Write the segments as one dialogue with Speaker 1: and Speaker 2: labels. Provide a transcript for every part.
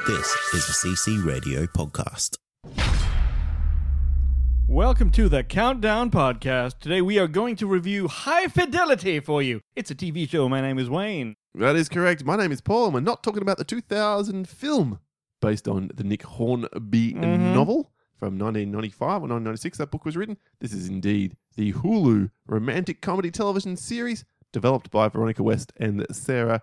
Speaker 1: This is a CC Radio podcast.
Speaker 2: Welcome to the Countdown Podcast. Today we are going to review High Fidelity for you. It's a TV show. My name is Wayne.
Speaker 3: That is correct. My name is Paul, and we're not talking about the 2000 film based on the Nick Hornby novel from 1995 or 1996. That book was written. This is indeed the Hulu romantic comedy television series developed by Veronica West and Sarah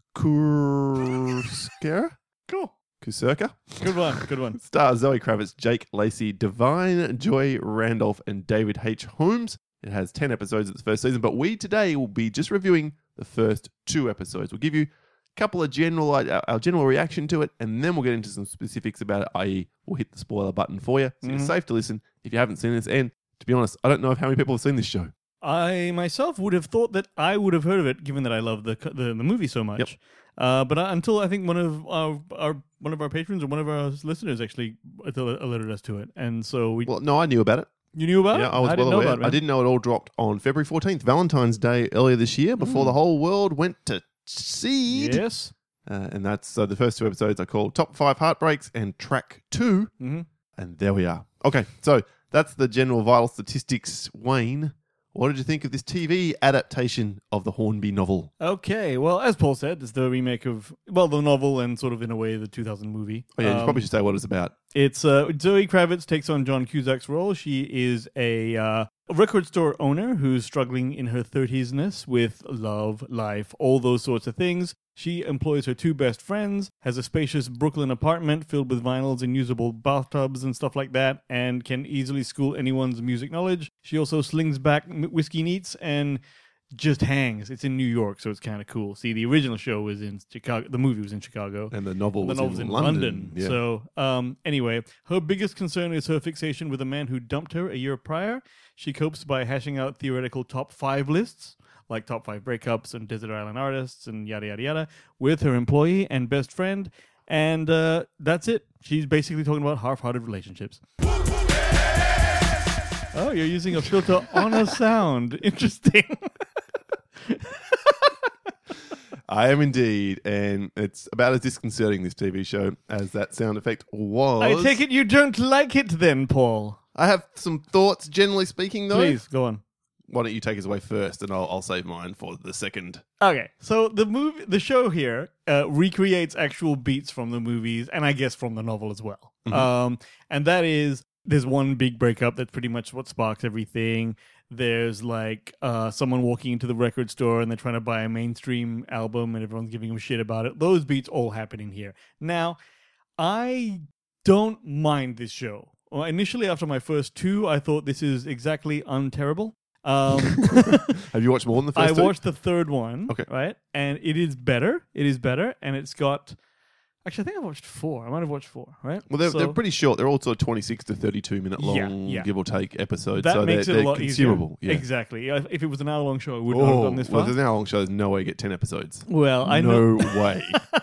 Speaker 3: Kursera.
Speaker 2: Cool.
Speaker 3: Kusurka.
Speaker 2: Good one. Good one.
Speaker 3: Stars Zoe Kravitz, Jake Lacey, Divine Joy Randolph, and David H. Holmes. It has 10 episodes of the first season, but we today will be just reviewing the first 2 episodes. We'll give you a couple of our general reaction to it, and then we'll get into some specifics about it, i.e. we'll hit the spoiler button for you, so you're safe to listen if you haven't seen this. And to be honest, I don't know how many people have seen this show.
Speaker 2: I myself would have thought that I would have heard of it, given that I love the movie so much. Yep. But until I think one of our patrons or one of our listeners actually alerted us to it, and so we.
Speaker 3: Well, no, I knew about it.
Speaker 2: You knew about it?
Speaker 3: Yeah, I was well aware. I didn't know it all dropped on February 14th, Valentine's Day earlier this year, before the whole world went to seed.
Speaker 2: Yes.
Speaker 3: And that's so the first 2 episodes are called Top 5 Heartbreaks and Track 2. And there we are. Okay, so that's the general vital statistics. Wayne, what did you think of this TV adaptation of the Hornby novel?
Speaker 2: Okay, well, as Paul said, it's the remake of, the novel and sort of, in a way, the 2000 movie.
Speaker 3: Oh, yeah, you probably should say what it's about.
Speaker 2: It's Zoe Kravitz takes on John Cusack's role. She is a record store owner who's struggling in her 30s-ness with love, life, all those sorts of things. She employs her 2 best friends, has a spacious Brooklyn apartment filled with vinyls and usable bathtubs and stuff like that, and can easily school anyone's music knowledge. She also slings back whiskey neats and just hangs. It's in New York, so it's kind of cool. See, the original show was in Chicago. The movie was in Chicago.
Speaker 3: And the novel was in
Speaker 2: London.
Speaker 3: Yeah.
Speaker 2: So, anyway, her biggest concern is her fixation with a man who dumped her a year prior. She copes by hashing out theoretical top 5 lists, like top 5 breakups and desert island artists and yada, yada, yada, with her employee and best friend. And that's it. She's basically talking about half-hearted relationships. Oh, you're using a filter on a sound. Interesting.
Speaker 3: I am indeed, and it's about as disconcerting, this TV show, as that sound effect was.
Speaker 2: I take it you don't like it then, Paul.
Speaker 3: I have some thoughts, generally speaking, though.
Speaker 2: Please, go on.
Speaker 3: Why don't you take us away first, and I'll save mine for the second.
Speaker 2: Okay, so the show here recreates actual beats from the movies, and I guess from the novel as well. And that is, there's one big breakup that's pretty much what sparks everything. There's like someone walking into the record store and they're trying to buy a mainstream album and everyone's giving them shit about it. Those beats all happening here. Now, I don't mind this show. Well, initially, after my first 2, I thought this is exactly unterrible.
Speaker 3: Have you watched more than the first 2?
Speaker 2: I watched the 3rd one.
Speaker 3: Okay.
Speaker 2: Right? And it is better. It is better. And it's got... Actually, I think I watched 4. I might have watched 4, right?
Speaker 3: Well, they're pretty short. They're also 26 to 32 minute long, give or take, episodes.
Speaker 2: That
Speaker 3: so
Speaker 2: makes
Speaker 3: they're
Speaker 2: it a lot
Speaker 3: consumable.
Speaker 2: easier.
Speaker 3: Yeah.
Speaker 2: Exactly. If it was an hour-long show, I wouldn't have gone this far.
Speaker 3: Well, if there's an hour-long show, there's no way you get 10 episodes.
Speaker 2: Well, I know.
Speaker 3: No way.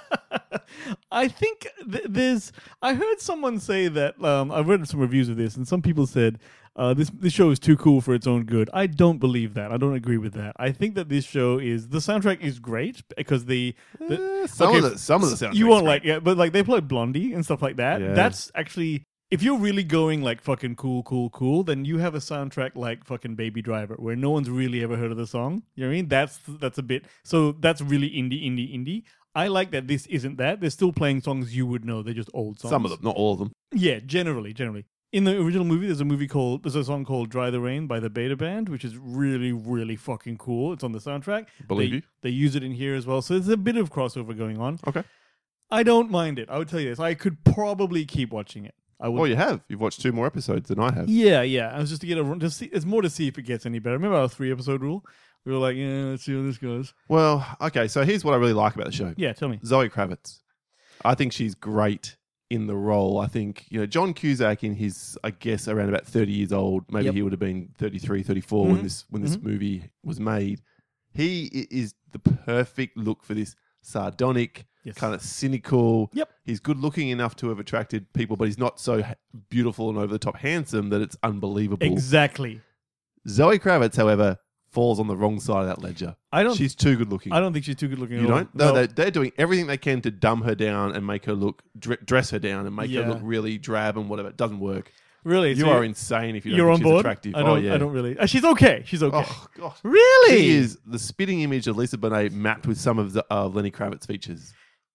Speaker 2: I think there's... I heard someone say that... I've read some reviews of this, and some people said this show is too cool for its own good. I don't believe that. I don't agree with that. I think that this show is... The soundtrack is great, because
Speaker 3: some of the soundtracks
Speaker 2: you won't like... Yeah, but like they play Blondie and stuff like that.
Speaker 3: Yeah.
Speaker 2: That's actually... If you're really going like fucking cool, then you have a soundtrack like fucking Baby Driver, where no one's really ever heard of the song. You know what I mean? That's a bit... So that's really indie. I like that this isn't that. They're still playing songs you would know. They're just old songs.
Speaker 3: Some of them, not all of them.
Speaker 2: Yeah, generally. In the original movie, there's a song called Dry the Rain by the Beta Band, which is really, really fucking cool. It's on the soundtrack.
Speaker 3: Believe you.
Speaker 2: They use it in here as well. So there's a bit of crossover going on.
Speaker 3: Okay.
Speaker 2: I don't mind it. I would tell you this. I could probably keep watching it.
Speaker 3: Oh, you have? You've watched 2 more episodes than I have.
Speaker 2: Yeah. I was just to get it's more to see if it gets any better. Remember our 3-episode rule? We were like, yeah, let's see how this goes.
Speaker 3: Well, okay, so here's what I really like about the show.
Speaker 2: Yeah, tell me.
Speaker 3: Zoe Kravitz. I think she's great in the role. I think, John Cusack in his, I guess, around about 30 years old, maybe he would have been 33, 34 when this movie was made. He is the perfect look for this sardonic, kind of cynical.
Speaker 2: Yep.
Speaker 3: He's good looking enough to have attracted people, but he's not so beautiful and over the top handsome that it's unbelievable.
Speaker 2: Exactly.
Speaker 3: Zoe Kravitz, however, falls on the wrong side of that ledger. She's too good looking.
Speaker 2: I don't think she's too good looking.
Speaker 3: You
Speaker 2: at all.
Speaker 3: don't? No, they're doing everything they can to dumb her down and make her look, dress her down and make her look really drab and whatever. It doesn't work.
Speaker 2: Really?
Speaker 3: You are insane if you
Speaker 2: you're
Speaker 3: don't
Speaker 2: on
Speaker 3: think she's
Speaker 2: board?
Speaker 3: attractive.
Speaker 2: I don't really. She's okay. She's okay.
Speaker 3: Oh, God.
Speaker 2: Really?
Speaker 3: She is the spitting image of Lisa Bonet mapped with some of Lenny Kravitz features.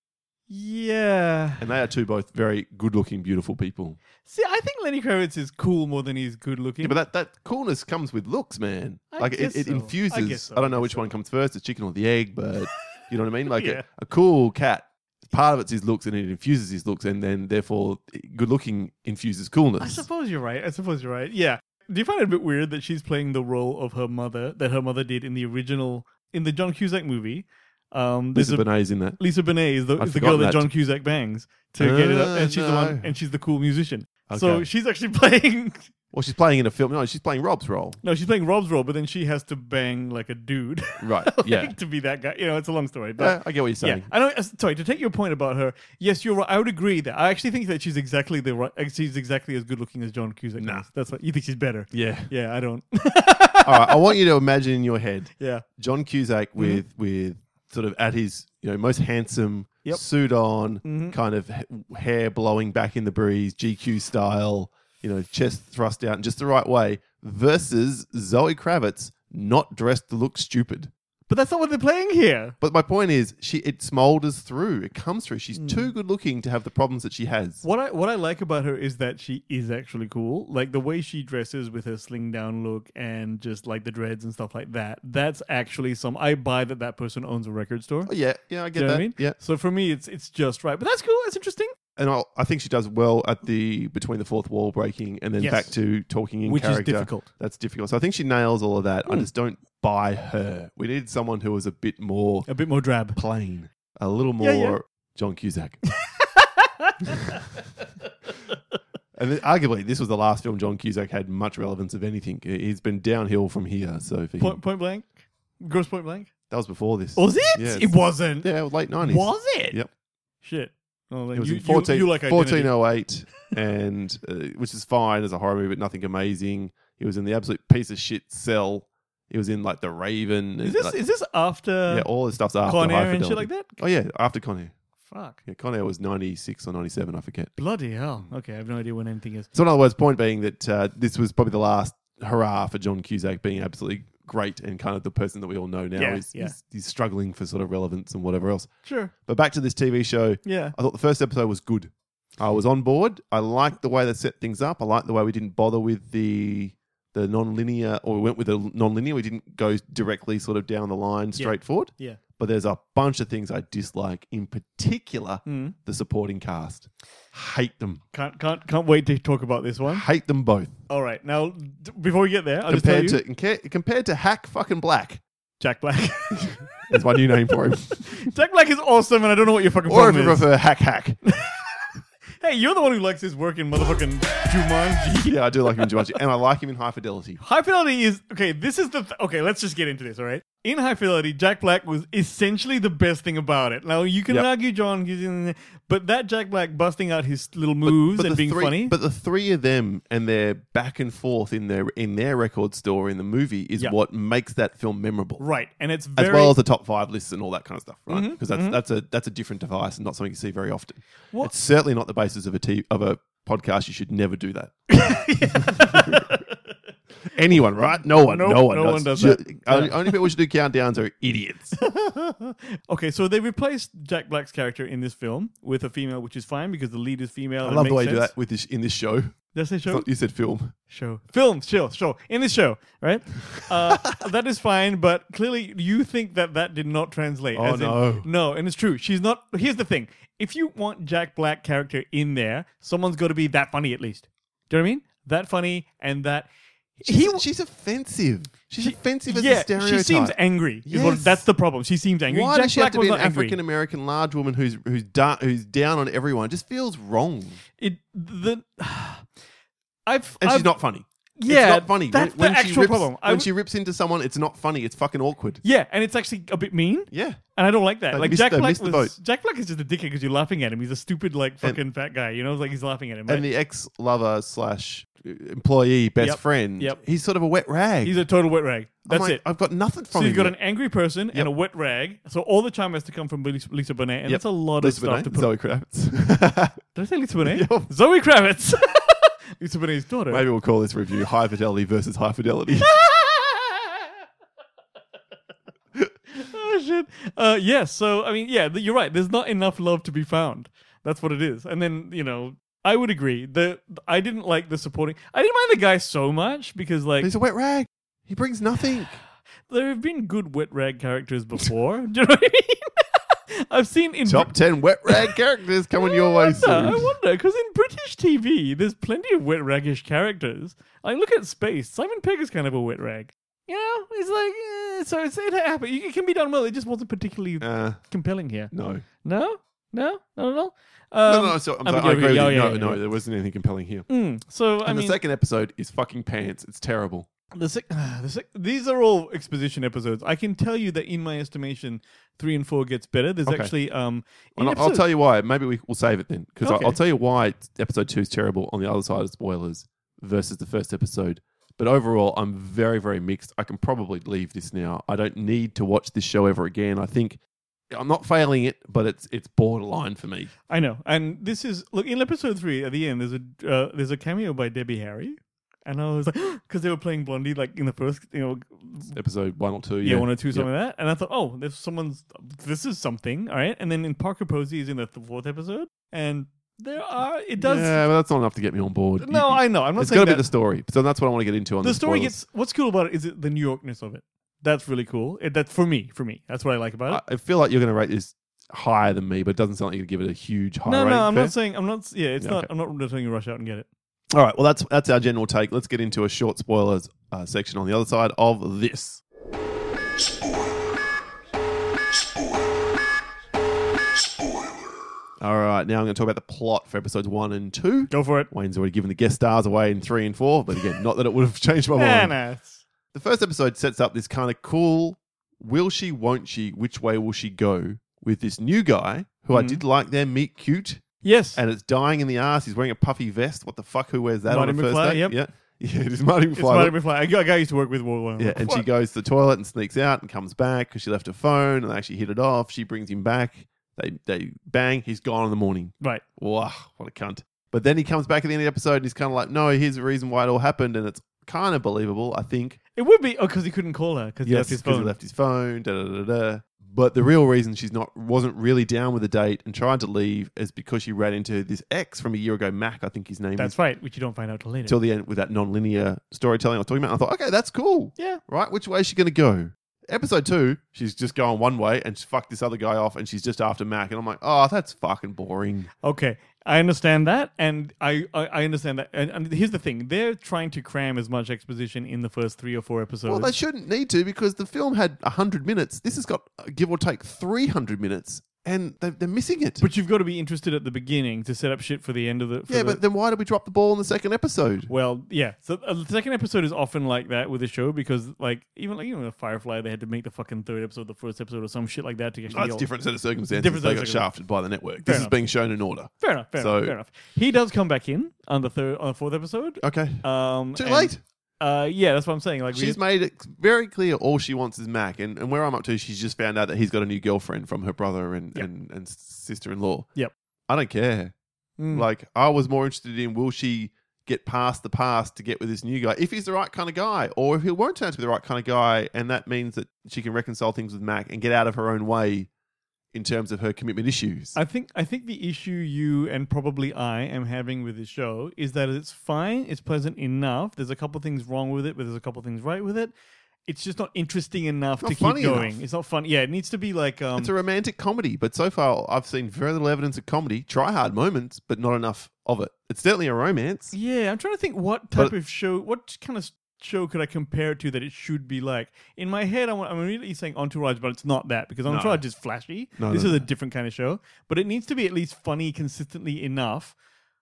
Speaker 2: Yeah.
Speaker 3: And they are two both very good-looking, beautiful people.
Speaker 2: See, I think Lenny Kravitz is cool more than he's good-looking.
Speaker 3: Yeah, but that coolness comes with looks, man. Like it infuses.
Speaker 2: I guess so.
Speaker 3: I don't know which one comes first, the chicken or the egg, but you know what I mean? Like
Speaker 2: Yeah.
Speaker 3: a cool cat. Part of it's his looks and it infuses his looks, and then therefore good-looking infuses coolness.
Speaker 2: I suppose you're right. Yeah. Do you find it a bit weird that she's playing the role of her mother that her mother did in the John Cusack movie?
Speaker 3: Lisa Bonet's in that.
Speaker 2: Lisa Bonet is the girl that John Cusack bangs to get it up, and she's the
Speaker 3: no.
Speaker 2: one, and she's the cool musician.
Speaker 3: Okay.
Speaker 2: So she's actually playing.
Speaker 3: Well, she's playing in a film. No, she's playing Rob's role.
Speaker 2: No, she's playing Rob's role, but then she has to bang like a dude,
Speaker 3: Right?
Speaker 2: like,
Speaker 3: Yeah.
Speaker 2: to be that guy. It's a long story. But
Speaker 3: I get what you're saying.
Speaker 2: yeah, I know. Sorry, to take your point about her. Yes, you're right. I would agree that I actually think that she's exactly as good looking as John Cusack.
Speaker 3: Nah.
Speaker 2: Is. That's what you think she's better.
Speaker 3: Yeah.
Speaker 2: Yeah, I don't.
Speaker 3: All right. I want you to imagine in your head
Speaker 2: Yeah.
Speaker 3: John Cusack with sort of at his most handsome
Speaker 2: Yep.
Speaker 3: suit on, kind of hair blowing back in the breeze, GQ style, chest thrust out in just the right way, versus Zoe Kravitz not dressed to look stupid.
Speaker 2: But that's not what they're playing here.
Speaker 3: But my point is, it smolders through. It comes through. She's too good looking to have the problems that she has.
Speaker 2: What I like about her is that she is actually cool. Like the way she dresses with her sling down look and just like the dreads and stuff like that. That's actually I buy that person owns a record store.
Speaker 3: Oh, yeah, I get
Speaker 2: Do you know
Speaker 3: that.
Speaker 2: what I mean?
Speaker 3: Yeah,
Speaker 2: So for me, it's just right. But that's cool. That's interesting.
Speaker 3: and I think she does well at between the fourth wall breaking and then
Speaker 2: Yes.
Speaker 3: back to talking in
Speaker 2: Which
Speaker 3: character.
Speaker 2: is difficult.
Speaker 3: That's difficult. So I think she nails all of that. I just don't buy her. We needed someone who was a bit more
Speaker 2: A bit more drab.
Speaker 3: plain, a little more
Speaker 2: Yeah.
Speaker 3: John Cusack. And then, arguably, this was the last film John Cusack had much relevance of anything. He's been downhill from here. So for him,
Speaker 2: Point blank? Gross Point Blank?
Speaker 3: that was before this.
Speaker 2: Was it?
Speaker 3: Yes.
Speaker 2: It wasn't.
Speaker 3: Yeah, it was late 90s.
Speaker 2: Was it?
Speaker 3: Yep.
Speaker 2: Shit. Oh, like
Speaker 3: It was
Speaker 2: you,
Speaker 3: in 14,
Speaker 2: you like Identity.
Speaker 3: 1408, and which is fine as a horror movie, but nothing amazing. He was in the absolute piece of shit Cell. He was in like The Raven.
Speaker 2: Is this after
Speaker 3: Yeah, all this stuff's after
Speaker 2: Con
Speaker 3: High
Speaker 2: Air and shit
Speaker 3: Fidelity.
Speaker 2: like that?
Speaker 3: Oh yeah, after Con Air.
Speaker 2: Fuck.
Speaker 3: Yeah, Con Air was 96 or 97, I forget.
Speaker 2: Bloody hell. Okay, I have no idea when anything is.
Speaker 3: So in other words, point being that this was probably the last hurrah for John Cusack being absolutely great and kind of the person that we all know now.
Speaker 2: Yeah,
Speaker 3: He's struggling for sort of relevance and whatever else.
Speaker 2: Sure.
Speaker 3: But back to this TV show.
Speaker 2: Yeah.
Speaker 3: I thought the first episode was good. I was on board. I liked the way they set things up. I liked the way we didn't bother with the non-linear, or we went with the non-linear. We didn't go directly sort of down the line straight forward.
Speaker 2: Yeah.
Speaker 3: But there's a bunch of things I dislike, in particular the supporting cast. Hate them.
Speaker 2: Can't wait to talk about this one.
Speaker 3: Hate them both.
Speaker 2: All right. Now, before we get there, I'll just tell you.
Speaker 3: Compared to Hack fucking Black.
Speaker 2: Jack Black.
Speaker 3: That's my new name for him.
Speaker 2: Jack Black is awesome, and I don't know what your fucking
Speaker 3: Or if
Speaker 2: problem
Speaker 3: you
Speaker 2: is.
Speaker 3: prefer Hack.
Speaker 2: Hey, you're the one who likes his work in motherfucking Jumanji.
Speaker 3: Yeah, I do like him in Jumanji. And I like him in High Fidelity.
Speaker 2: High Fidelity is... Okay, this is the... Okay, let's just get into this, all right? In High Fidelity, Jack Black was essentially the best thing about it. Now, you can argue John... But that Jack Black busting out his little moves and being funny...
Speaker 3: But the three of them and their back and forth in their record store in the movie is what makes that film memorable.
Speaker 2: Right, and it's very...
Speaker 3: As well as the top 5 lists and all that kind of stuff, right? Because that's a different device and not something you see very often.
Speaker 2: What?
Speaker 3: It's certainly not the basis of a podcast. You should never do that. Anyone, right? No one.
Speaker 2: Nope,
Speaker 3: no one.
Speaker 2: no one does that.
Speaker 3: Only people who should do countdowns are idiots.
Speaker 2: Okay, so they replaced Jack Black's character in this film with a female, which is fine because the lead is female.
Speaker 3: I love the way you do that with this in this show.
Speaker 2: Did I say show?
Speaker 3: You said film.
Speaker 2: Show. Show. In this show, right? That is fine, but clearly you think that did not translate.
Speaker 3: Oh, no.
Speaker 2: No, and it's true. She's not... Here's the thing. If you want Jack Black character in there, someone's got to be that funny at least. Do you know what I mean? That funny and that...
Speaker 3: She's offensive. She's offensive as a stereotype.
Speaker 2: She seems angry.
Speaker 3: Yes.
Speaker 2: That's the problem. She seems angry.
Speaker 3: Why
Speaker 2: Jack
Speaker 3: does she
Speaker 2: Black
Speaker 3: have to be
Speaker 2: was
Speaker 3: an
Speaker 2: not angry.
Speaker 3: African American large woman who's down on everyone? It just feels wrong.
Speaker 2: And she's not funny. Yeah,
Speaker 3: it's not funny.
Speaker 2: that's the actual problem.
Speaker 3: When she rips into someone, it's not funny. It's fucking awkward.
Speaker 2: Yeah, and it's actually a bit mean.
Speaker 3: Yeah.
Speaker 2: And I don't like that.
Speaker 3: They
Speaker 2: Like
Speaker 3: missed-
Speaker 2: Jack
Speaker 3: they
Speaker 2: Black
Speaker 3: missed the boat.
Speaker 2: Jack Black is just a dickhead because you're laughing at him. He's a stupid, like, fucking fat guy. You know, it's like he's laughing at him. Right?
Speaker 3: And the ex-lover / employee best
Speaker 2: Yep.
Speaker 3: friend,
Speaker 2: Yep.
Speaker 3: he's sort of a wet rag.
Speaker 2: He's a total wet rag.
Speaker 3: I'm
Speaker 2: That's
Speaker 3: like,
Speaker 2: it.
Speaker 3: I've got nothing from
Speaker 2: So
Speaker 3: him.
Speaker 2: you've got
Speaker 3: yet.
Speaker 2: an angry person and
Speaker 3: Yep.
Speaker 2: a wet rag. So all the charm has to come from Lisa Bonet, and
Speaker 3: Yep.
Speaker 2: that's a lot
Speaker 3: Lisa
Speaker 2: of stuff
Speaker 3: Bonet,
Speaker 2: to put.
Speaker 3: Zoe Kravitz.
Speaker 2: Did I say Lisa Bonet?
Speaker 3: Yep.
Speaker 2: Zoe Kravitz. Lisa Bonet's daughter.
Speaker 3: Maybe we'll call this review High Fidelity versus High Fidelity.
Speaker 2: Oh shit. Yeah. So I mean, yeah, you're right. There's not enough love to be found. That's what it is. And then I would agree that I didn't like the supporting. I didn't mind the guy so much because like
Speaker 3: He's a wet rag. He brings nothing.
Speaker 2: there have been good wet rag characters before. Do you know what I mean? I've seen in
Speaker 3: Top 10 wet rag characters coming your way soon.
Speaker 2: I wonder, because in British TV, there's plenty of wet raggish characters. Like, look at Space. Simon Pegg is kind of a wet rag. You know, it's like, so it happened. It can be done well. It just wasn't particularly compelling here.
Speaker 3: No.
Speaker 2: No, not at all.
Speaker 3: No, so, I'm sorry, I agree with you.
Speaker 2: yeah,
Speaker 3: No,
Speaker 2: yeah.
Speaker 3: there wasn't anything compelling here.
Speaker 2: So, I
Speaker 3: And
Speaker 2: mean,
Speaker 3: the second episode is fucking pants. It's terrible.
Speaker 2: these are all exposition episodes. I can tell you that in my estimation, 3 and 4 gets better. There's
Speaker 3: Okay.
Speaker 2: actually
Speaker 3: And I'll tell you why. Maybe we'll save it then. Because
Speaker 2: Okay.
Speaker 3: I'll tell you why episode 2 is terrible on the other side of spoilers versus the first episode. But overall, I'm very, very mixed. I can probably leave this now. I don't need to watch this show ever again. I think I'm not failing it, but it's borderline for me.
Speaker 2: I know, and this is look in episode 3 at the end. There's a cameo by Debbie Harry, and I was like, because they were playing Blondie like in the first,
Speaker 3: Episode 1 or 2.
Speaker 2: yeah, 1 or 2, something like that. And I thought, oh, this is something, all right. And then in Parker Posey is in the 4th episode, and it does.
Speaker 3: Yeah, but that's not enough to get me on board.
Speaker 2: No, I know. I'm not
Speaker 3: It's
Speaker 2: saying
Speaker 3: got to
Speaker 2: that.
Speaker 3: be the story. So that's what I want to get into on
Speaker 2: The story
Speaker 3: spoilers.
Speaker 2: what's cool about it is the New Yorkness of it. That's really cool. That's for me. That's what I like about it.
Speaker 3: I feel like you're going to rate this higher than me, but it doesn't sound like you're going to give it a huge high rating.
Speaker 2: I'm
Speaker 3: Fair?
Speaker 2: not saying. I'm not. Yeah, it's
Speaker 3: Yeah,
Speaker 2: not.
Speaker 3: okay.
Speaker 2: I'm not telling you to rush out and get it.
Speaker 3: All right, well, that's our general take. Let's get into a short spoilers section on the other side of this. All right, now I'm going to talk about the plot for episodes 1 and 2.
Speaker 2: Go for it.
Speaker 3: Wayne's already given the guest stars away in 3 and 4, but again, not that it would have changed my mind.
Speaker 2: Nah.
Speaker 3: The first episode sets up this kind of cool, will she, won't she, which way will she go, with this new guy, who I did like their meet cute,
Speaker 2: Yes.
Speaker 3: and it's dying in the ass. He's wearing a puffy vest. What the fuck, who wears that
Speaker 2: Marty
Speaker 3: on a first
Speaker 2: McFly,
Speaker 3: date?
Speaker 2: yep.
Speaker 3: Yeah. Yeah, it is Marty McFly.
Speaker 2: It's Marty McFly. A guy I used to work with.
Speaker 3: Yeah, and she goes to the toilet and sneaks out and comes back because she left her phone and they actually hit it off. She brings him back. They bang. He's gone in the morning.
Speaker 2: Right.
Speaker 3: Wow, what a cunt. But then he comes back at the end of the episode and he's kind of like, no, here's the reason why it all happened. And it's kind of believable, I think.
Speaker 2: It would be because he couldn't call her because he left his
Speaker 3: because
Speaker 2: phone.
Speaker 3: he left his phone. Da, da, da, da. But the real reason wasn't really down with the date and tried to leave is because she ran into this ex from a year ago, Mac, I think his name is.
Speaker 2: That's right, which you don't find out till later.
Speaker 3: Till the end with that non-linear storytelling I was talking about. And I thought, okay, that's cool.
Speaker 2: Yeah.
Speaker 3: Right? Which way is she going to go? Episode 2, she's just going one way and she fucked this other guy off and she's just after Mac. And I'm like, oh, that's fucking boring.
Speaker 2: Okay, I understand that, and I understand that. And here's the thing: they're trying to cram as much exposition in the first 3 or 4 episodes.
Speaker 3: Well, they shouldn't need to because the film had 100 minutes. This has got, give or take, 300 minutes. And they're missing it.
Speaker 2: But you've got to be interested at the beginning to set up shit for the end of the.
Speaker 3: But then why did we drop the ball in the second episode?
Speaker 2: Well, yeah. So the second episode is often like that with the show because, like, even with Firefly, they had to make the fucking 3rd episode the 1st episode or some shit like that to actually.
Speaker 3: That's different set of circumstances.
Speaker 2: Different set
Speaker 3: They
Speaker 2: of
Speaker 3: got
Speaker 2: circumstances.
Speaker 3: shafted by the network.
Speaker 2: Fair
Speaker 3: This is
Speaker 2: enough.
Speaker 3: being shown in order.
Speaker 2: Fair enough. Fair enough. He does come back in on the 4th episode.
Speaker 3: Okay.
Speaker 2: Too
Speaker 3: late.
Speaker 2: Yeah, that's what I'm saying. Like,
Speaker 3: She's made it very clear all she wants is Mac. And where I'm up to, she's just found out that he's got a new girlfriend from her brother and sister-in-law.
Speaker 2: Yep.
Speaker 3: I don't care. Like, I was more interested in will she get past the past to get with this new guy, if he's the right kind of guy, or if he won't turn out to be the right kind of guy, and that means that she can reconcile things with Mac and get out of her own way in terms of her commitment issues.
Speaker 2: I think the issue you and probably I am having with this show is that it's fine, it's pleasant enough. There's a couple things wrong with it, but there's a couple things right with it. It's just not interesting enough
Speaker 3: Not
Speaker 2: to keep
Speaker 3: funny
Speaker 2: going.
Speaker 3: enough.
Speaker 2: It's not fun. Yeah, it needs to be like
Speaker 3: It's a romantic comedy, but so far I've seen very little evidence of comedy. Try hard moments, but not enough of it. It's certainly a romance.
Speaker 2: yeah. I'm trying to think what type of show, what kind of show could I compare it to that it should be like? In my head, I'm immediately saying Entourage, but it's not that because Entourage is flashy.
Speaker 3: No,
Speaker 2: This
Speaker 3: no,
Speaker 2: is
Speaker 3: no.
Speaker 2: a different kind of show, but it needs to be at least funny consistently enough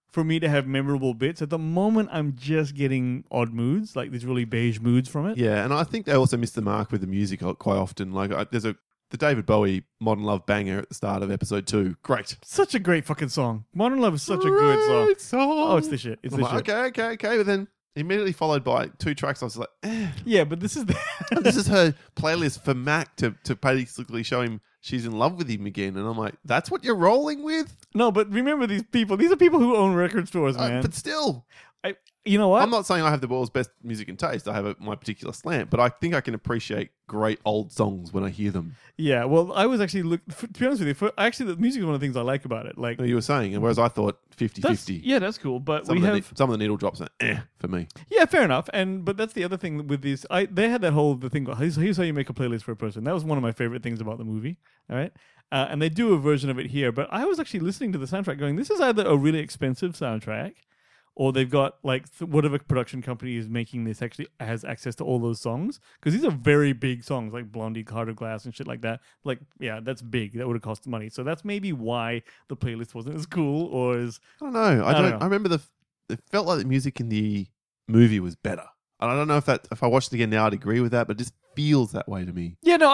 Speaker 2: for me to have memorable bits. At the moment, I'm just getting odd moods, like these really beige moods from it.
Speaker 3: Yeah, and I think they also miss the mark with the music quite often. Like there's the David Bowie Modern Love banger at the start of episode 2. Great.
Speaker 2: Such a great fucking song. Modern Love is such a good song. Oh, it's the shit. It's
Speaker 3: I'm
Speaker 2: the
Speaker 3: like,
Speaker 2: shit.
Speaker 3: Okay. But then immediately followed by 2 tracks, I was like,
Speaker 2: Yeah, but this is
Speaker 3: this is her playlist for Mac to basically show him she's in love with him again. And I'm like, that's what you're rolling with?
Speaker 2: No, but remember these people. These are people who own record stores, man.
Speaker 3: But still.
Speaker 2: You know what?
Speaker 3: I'm not saying I have the world's best music and taste. I have my particular slant, but I think I can appreciate great old songs when I hear them.
Speaker 2: Yeah, well, I was actually to be honest with you, actually, the music is one of the things I like about it. Like
Speaker 3: You were saying, whereas I thought 50-50.
Speaker 2: yeah, that's cool. But
Speaker 3: Some of the needle drops are for me.
Speaker 2: Yeah, fair enough. But that's the other thing with these. They had that whole thing. Here's how you make a playlist for a person. That was one of my favorite things about the movie. All right, and they do a version of it here. But I was actually listening to the soundtrack, going, "This is either a really expensive soundtrack." Or they've got like whatever production company is making this actually has access to all those songs, because these are very big songs like Blondie, Heart of Glass, and shit like that. Like, yeah, that's big. That would have cost money. So that's maybe why the playlist wasn't as cool or as
Speaker 3: I don't know. I don't know. I remember it felt like the music in the movie was better. And I don't know if I watched it again now I'd agree with that, but it just feels that way to me.
Speaker 2: Yeah, no,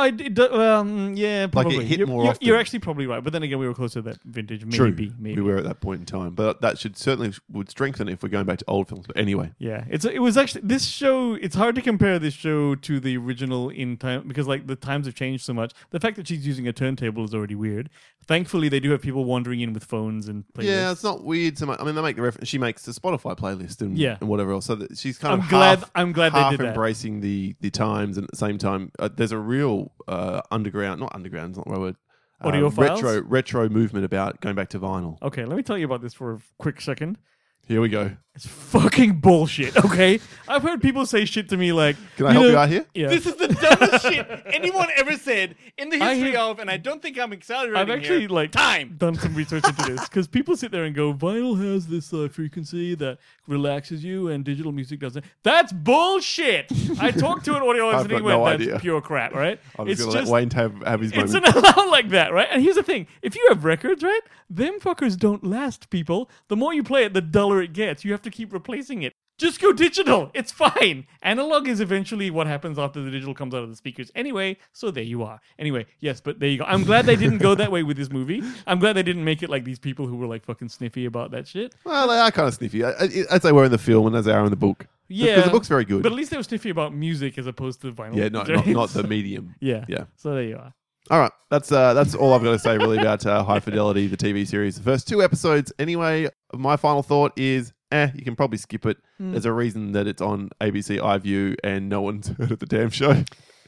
Speaker 2: yeah, probably.
Speaker 3: Like it hit more often.
Speaker 2: You're actually probably right, but then again, we were closer to that vintage. Maybe.
Speaker 3: We were at that point in time, but that should certainly would strengthen if we're going back to old films. But anyway,
Speaker 2: yeah, it was actually this show. It's hard to compare this show to the original in time because like the times have changed so much. The fact that she's using a turntable is already weird. Thankfully, they do have people wandering in with phones and playlists.
Speaker 3: Yeah, it's not weird so much. I mean, they make the reference. She makes the Spotify playlist and whatever else. So that she's kind of
Speaker 2: I'm glad
Speaker 3: half
Speaker 2: they did
Speaker 3: embracing the times, and at the same time, there's a real underground, not underground, it's not the right word.
Speaker 2: Audiophiles?
Speaker 3: Retro movement about going back to vinyl.
Speaker 2: Okay, let me tell you about this for a quick second.
Speaker 3: Here we go.
Speaker 2: It's fucking bullshit, okay? I've heard people say shit to me like...
Speaker 3: Can I help you out here?
Speaker 2: Yeah.
Speaker 4: This is the dumbest shit anyone ever said in the history of, and I don't think I'm exaggerating
Speaker 2: I've actually
Speaker 4: here,
Speaker 2: like
Speaker 4: time.
Speaker 2: done some research into this because people sit there and go, vinyl has this frequency that relaxes you and digital music doesn't. That's bullshit! I talked to an audiologist and he went, that's
Speaker 3: idea.
Speaker 2: pure crap, right?
Speaker 3: I'm just going to let Wayne have his
Speaker 2: It's
Speaker 3: moment.
Speaker 2: not like that, right? And here's the thing. If you have records, right, them fuckers don't last, people. The more you play it, the duller it gets. You have to keep replacing it. Just go digital. It's fine. Analog is eventually what happens after the digital comes out of the speakers. Anyway, so there you are. Anyway, yes, but there you go. I'm glad they didn't go that way with this movie. I'm glad they didn't make it like these people who were like fucking sniffy about that shit.
Speaker 3: Well, they are kind of sniffy, as they were in the film and as they are in the book.
Speaker 2: Yeah.
Speaker 3: Because the book's very good.
Speaker 2: But at least they were sniffy about music as opposed to vinyl.
Speaker 3: Yeah, not the medium.
Speaker 2: Yeah.
Speaker 3: Yeah.
Speaker 2: So there you are.
Speaker 3: All right, that's all I've got to say really about High Fidelity, the TV series. The first 2 episodes, anyway. My final thought is, you can probably skip it. There's a reason that it's on ABC iView and no one's heard of the damn show.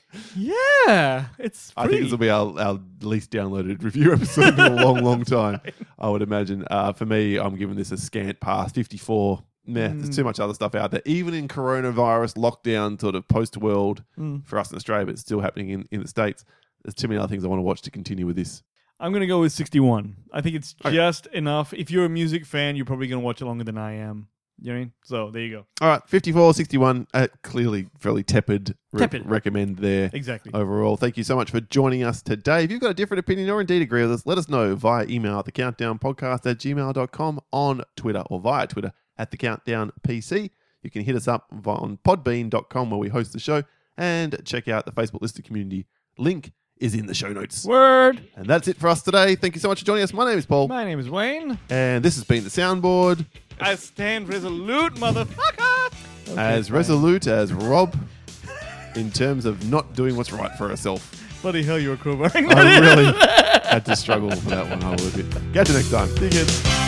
Speaker 2: Yeah, it's
Speaker 3: I think this will be our least downloaded review episode in a long, long time, I would imagine. For me, I'm giving this a scant pass, 54. There's too much other stuff out there. Even in coronavirus lockdown sort of post-world for us in Australia, but it's still happening in the States. There's too many other things I want to watch to continue with this.
Speaker 2: I'm going to go with 61. I think it's just enough. If you're a music fan, you're probably going to watch it longer than I am. You know what I mean? So there you go.
Speaker 3: All right, 54, 61. Clearly fairly tepid. Recommend there.
Speaker 2: Exactly.
Speaker 3: Overall, thank you so much for joining us today. If you've got a different opinion or indeed agree with us, let us know via email at thecountdownpodcast@gmail.com, on Twitter or via Twitter at thecountdownpc. You can hit us up on podbean.com where we host the show, and check out the Facebook Lister community. Link is in the show notes.
Speaker 2: Word.
Speaker 3: And that's it for us today. Thank you so much for joining us. My name is Paul.
Speaker 2: My name is Wayne.
Speaker 3: And this has been The Soundboard.
Speaker 4: I stand resolute, motherfucker.
Speaker 3: As resolute as Rob in terms of not doing what's right for herself.
Speaker 2: Bloody hell, you were crowbarring.
Speaker 3: I really had to struggle for that one, I will admit. Catch you next time.
Speaker 2: See you kids.